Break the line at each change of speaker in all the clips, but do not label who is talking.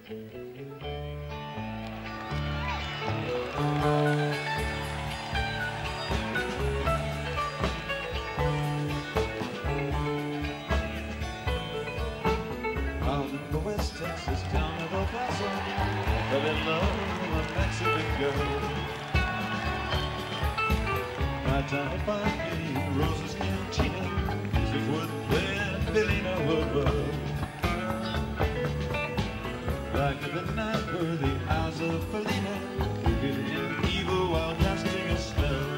Out in the West Texas town of El Paso, I fell in love with a Mexican girl. Right down to find me, Rosa's Cantina, music would play and Billina would rub. Like the night where the eyes of Felina wicked and evil while casting a spell.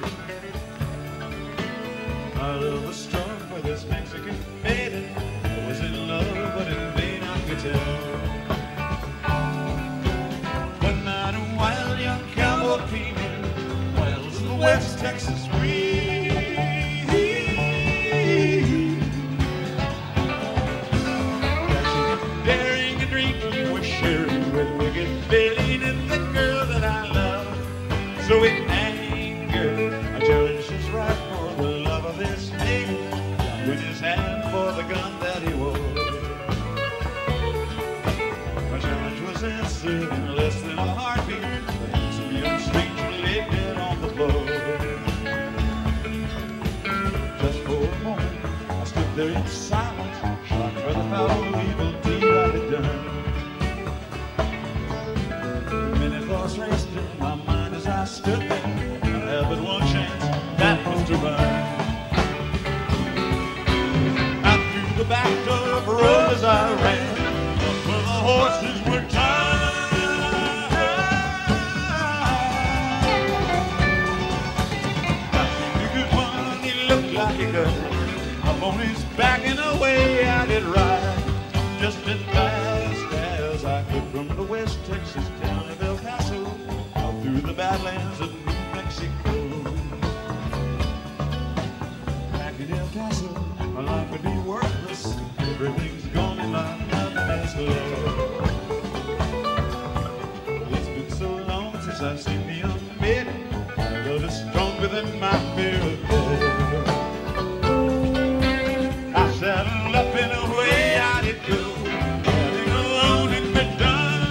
My love was strong for this Mexican maiden. I was in love, but in vain I could tell. One night a wild young cowboy came in, Wells in the West Texas breeze. Daring and drinking was sharing with wicked Billy and the girl that I love. So in anger, I challenged his right for the love of this maiden, with his hand for the gun that he wore. My challenge was answered in less than a heartbeat. The handsome young stranger lay dead on the floor. Just for a moment, I stood there in silence, shocked by the foul evil deed I had done. Many thoughts raced in my mind as I stood there. I had but one chance, that was to run. The back door of the road as I ran, up where the horses were tied. I think he could run, he looked like he could. Up on his back and away I did ride, just as fast as I could from the West Texas town of El Paso, out through the badlands of New Mexico. Back in El Paso, my life would be worthless. Everything's gone and my nothing is left. It's been so long since I've seen the young maiden. My love is stronger than my fear of death. I saddled up in a way I did go, living alone in Verdun.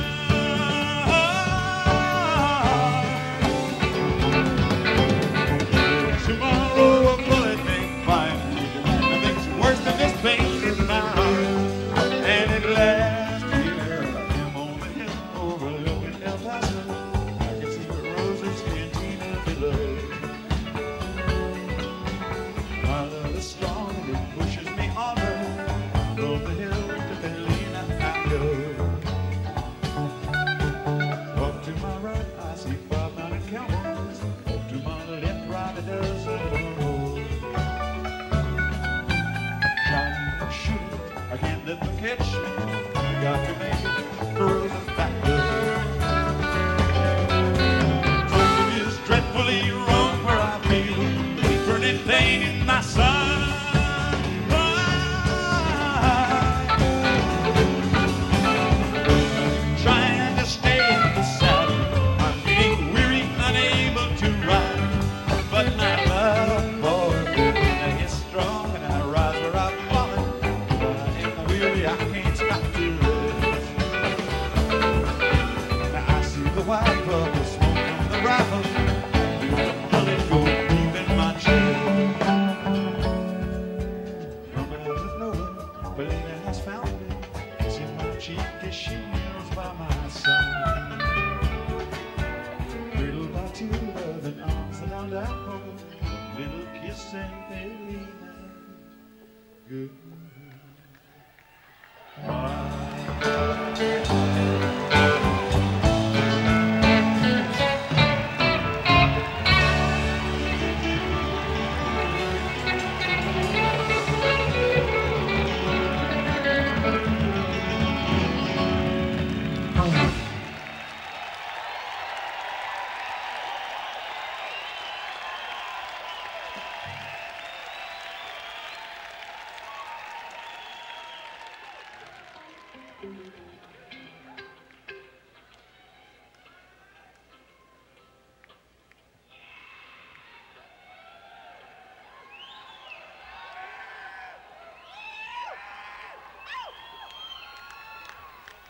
Tomorrow a bullet may find me. Nothing's worse than this pain in my heart. And at last here I am on the hill overlooking El Paso. I can see Rosa's Cantina below. My love is strong and it pushes me onward. From the hill to Bellina I go. Walk to my right, I see 5 mounted cowboys. Walk to my left, right, a dozen more. Shot, shoot, I can't let them catch me. I got to make it, Rosa's back door. Something is dreadfully wrong where I feel burning pain in my side. Trying to stay in the saddle, I'm getting weary, unable to ride. But my love for Virginia is strong, and I rise where I've fallen. But I am weary, I can't stop to rest. Now I see the white bubble smoke from the rifle, the bullet go deep in my chest. From the hills of nowhere, Belina has found me. Kisses my cheek as she kneels by my side. Cradled by 2 loving arms that I'll die for. A little kiss and Belina goodbye.